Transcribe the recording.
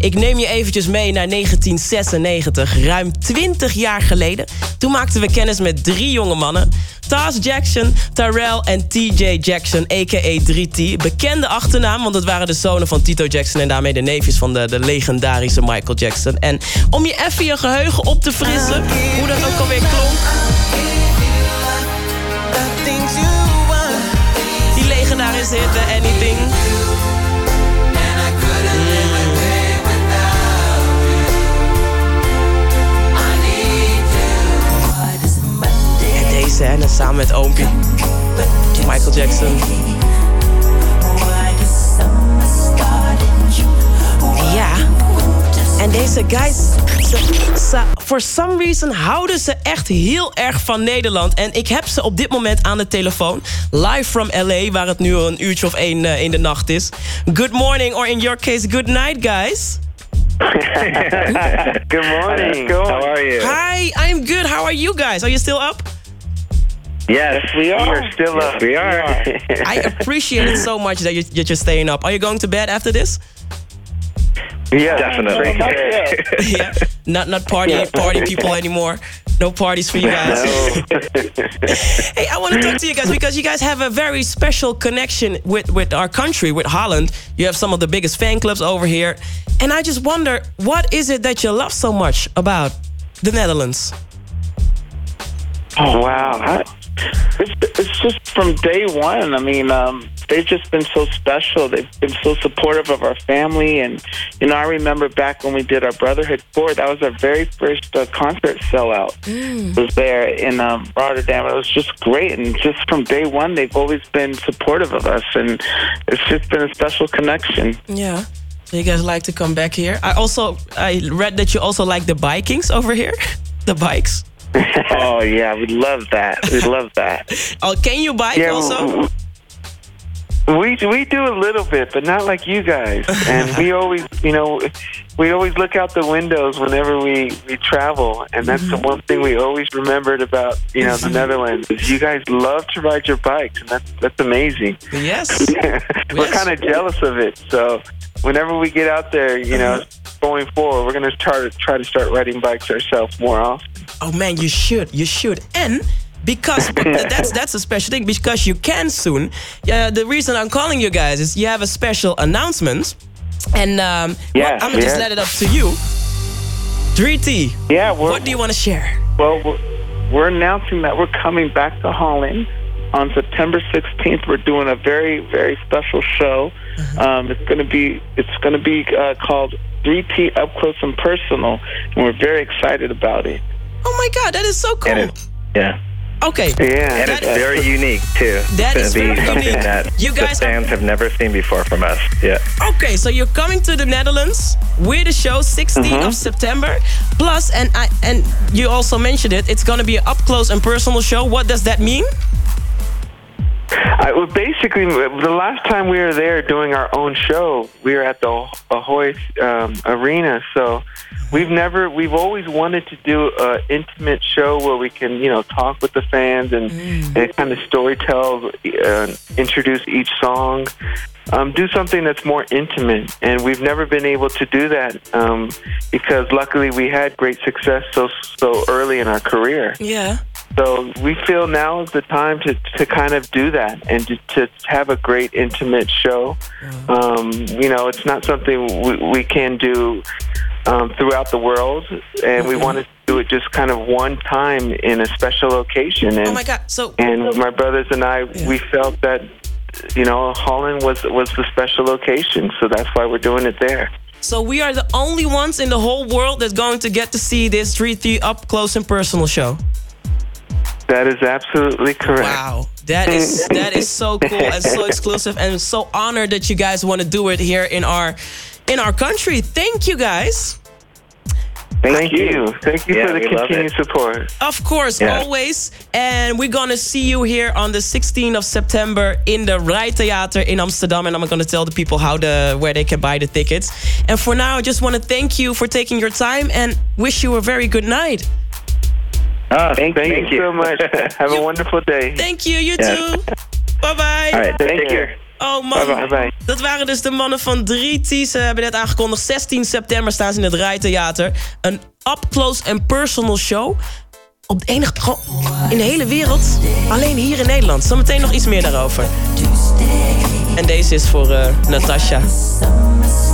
Ik neem je eventjes mee naar 1996, ruim 20 jaar geleden. Toen maakten we kennis met 3 jonge mannen. Taz Jackson, Tyrell en TJ Jackson, a.k.a. 3T. Bekende achternaam, want het waren de zonen van Tito Jackson... en daarmee de neefjes van de legendarische Michael Jackson. En om je even je geheugen op te frissen, hoe dat ook alweer klonk... die legendarische hit, Anything... Deze, en dan samen met Oompie, Michael Jackson. Ja, en deze guys, for some reason houden ze echt heel erg van Nederland. En ik heb ze op dit moment aan de telefoon. Live from LA, waar het nu een uurtje of 1 in de nacht is. Good morning, or in your case, good night, guys. Good morning. How are you? Hi, I'm good. How are you guys? Are you still up? Yes, we are. We're still up. We are. I appreciate it so much that you're staying up. Are you going to bed after this? Yeah, definitely. Yeah, not party people anymore. No parties for you guys. No. Hey, I want to talk to you guys because you guys have a very special connection with our country, with Holland. You have some of the biggest fan clubs over here. And I just wonder, what is it that you love so much about the Netherlands? Oh, wow. It's just from day one. I mean, they've just been so special. They've been so supportive of our family. And, you know, I remember back when we did our Brotherhood tour, that was our very first concert sellout. It was there in Rotterdam. It was just great. And just from day one, they've always been supportive of us. And it's just been a special connection. Yeah. So you guys like to come back here. I read that you also like the bikings over here. The bikes. Oh, yeah, we love that. We love that. Oh, can you bike also? We do a little bit, but not like you guys. And we always look out the windows whenever we travel. And that's the one thing we always remembered about, the Netherlands, is you guys love to ride your bikes. And that's amazing. Yes. We're kind of jealous of it. So whenever we get out there, going forward, we're going to try to start riding bikes ourselves more often. Oh man, you should. And because that's a special thing, because you can soon. The reason I'm calling you guys is you have a special announcement. And I'm gonna just let it up to you. 3T. Yeah, what do you want to share? Well, we're announcing that we're coming back to Holland on September 16th. We're doing a very, very special show. It's gonna be called 3T Up Close and Personal, and we're very excited about it. Oh my God, that is so cool. Okay. Yeah, and it's very unique too. That is very unique. That you guys fans have never seen before from us. Yeah. Okay, so you're coming to the Netherlands with a show 16th of September. Plus, and you also mentioned it, it's going to be an up close and personal show. What does that mean? Basically, the last time we were there doing our own show, we were at the Ahoy Arena. So we've always wanted to do an intimate show where we can, talk with the fans and kind of storytell, introduce each song, do something that's more intimate. And we've never been able to do that because luckily we had great success so early in our career. Yeah. So we feel now is the time to kind of do that and to have a great intimate show. It's not something we can do throughout the world, and we wanted to do it just kind of one time in a special location. And, oh my God! And my brothers and I, we felt that Holland was the special location, so that's why we're doing it there. So we are the only ones in the whole world that's going to get to see this 3T Up Close and Personal show. That is absolutely correct. Wow, that is so cool and so exclusive, and so honored that you guys want to do it here in our country. Thank you, guys. Thank you for the continued support. Of course, always. And we're gonna see you here on the 16th of September in the Rijtheater in Amsterdam, and I'm gonna tell the people where they can buy the tickets. And for now, I just want to thank you for taking your time and wish you a very good night. Thank you so much. Have a wonderful day. Too. Bye-bye. All right, take care. Oh man, Bye-bye. Dat waren dus de mannen van 3T. Ze hebben net aangekondigd, 16 september staan ze in het Rijtheater. Een up-close and personal show. Op de enige, gewoon in de hele wereld. Alleen hier in Nederland. Zometeen nog iets meer daarover. En deze is voor Natasha.